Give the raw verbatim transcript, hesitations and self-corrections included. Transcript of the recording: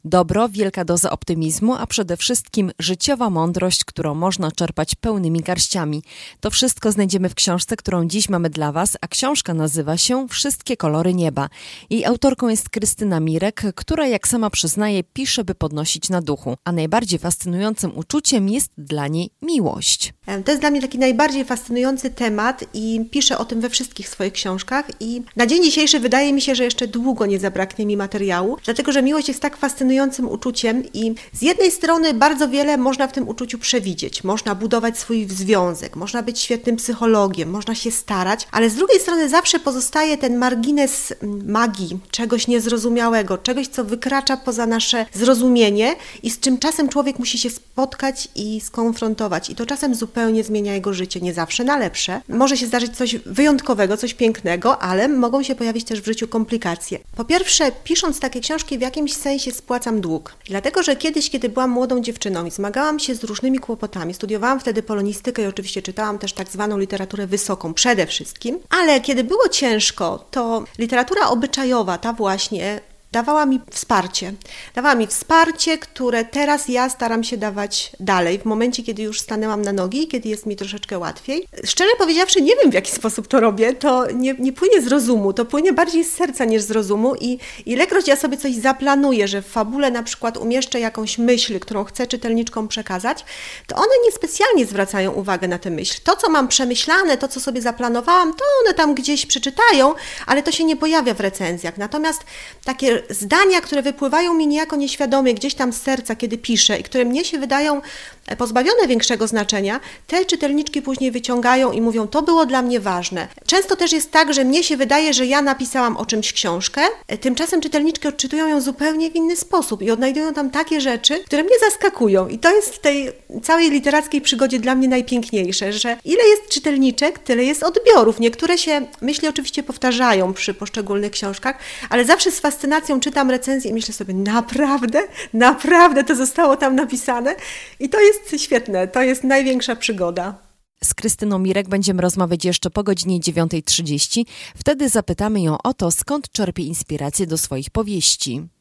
Dobro, wielka doza optymizmu, a przede wszystkim życiowa mądrość, którą można czerpać pełnymi garściami. To wszystko znajdziemy w książce, którą dziś mamy dla Was, a książka nazywa się Wszystkie kolory nieba. Jej autorką jest Krystyna Mirek, która, jak sama przyznaje, pisze, by podnosić na duchu. A najbardziej fascynującym uczuciem jest dla niej miłość. To jest dla mnie taki najbardziej fascynujący temat i piszę o tym we wszystkich swoich książkach i na dzień dzisiejszy wydaje mi się, że jeszcze długo nie zabraknie mi materiału, dlatego że miłość jest tak fascynującym uczuciem i z jednej strony bardzo wiele można w tym uczuciu przewidzieć, można budować swój związek, można być świetnym psychologiem, można się starać, ale z drugiej strony zawsze pozostaje ten margines magii, czegoś niezrozumiałego, czegoś, co wykracza poza nasze zrozumienie i z czym czasem człowiek musi się spotkać i skonfrontować i to czasem zupełnie zmienia jego życie, nie zawsze na lepsze. Może się zdarzyć coś wyjątkowego, coś pięknego, ale mogą się pojawić też w życiu komplikacje. Po pierwsze, pisząc takie książki, w jakimś sensie spłacam dług. Dlatego, że kiedyś, kiedy byłam młodą dziewczyną i zmagałam się z różnymi kłopotami, studiowałam wtedy polonistykę i oczywiście czytałam też tak zwaną literaturę wysoką przede wszystkim, ale kiedy było ciężko, to literatura obyczajowa, ta właśnie, dawała mi wsparcie. Dawała mi wsparcie, które teraz ja staram się dawać dalej, w momencie, kiedy już stanęłam na nogi, kiedy jest mi troszeczkę łatwiej. Szczerze powiedziawszy, nie wiem, w jaki sposób to robię. To nie, nie płynie z rozumu, to płynie bardziej z serca niż z rozumu i ilekroć ja sobie coś zaplanuję, że w fabule na przykład umieszczę jakąś myśl, którą chcę czytelniczkom przekazać, to one niespecjalnie zwracają uwagę na tę myśl. To, co mam przemyślane, to, co sobie zaplanowałam, to one tam gdzieś przeczytają, ale to się nie pojawia w recenzjach. Natomiast takie zdania, które wypływają mi niejako nieświadomie gdzieś tam z serca, kiedy piszę i które mnie się wydają pozbawione większego znaczenia, te czytelniczki później wyciągają i mówią, to było dla mnie ważne. Często też jest tak, że mnie się wydaje, że ja napisałam o czymś książkę, tymczasem czytelniczki odczytują ją zupełnie w inny sposób i odnajdują tam takie rzeczy, które mnie zaskakują i to jest w tej całej literackiej przygodzie dla mnie najpiękniejsze, że ile jest czytelniczek, tyle jest odbiorów. Niektóre się, myślę, oczywiście powtarzają przy poszczególnych książkach, ale zawsze z fascynacją czytam recenzję i myślę sobie, naprawdę, naprawdę to zostało tam napisane i to jest świetne, to jest największa przygoda. Z Krystyną Mirek będziemy rozmawiać jeszcze po godzinie dziewiąta trzydzieści. Wtedy zapytamy ją o to, skąd czerpie inspirację do swoich powieści.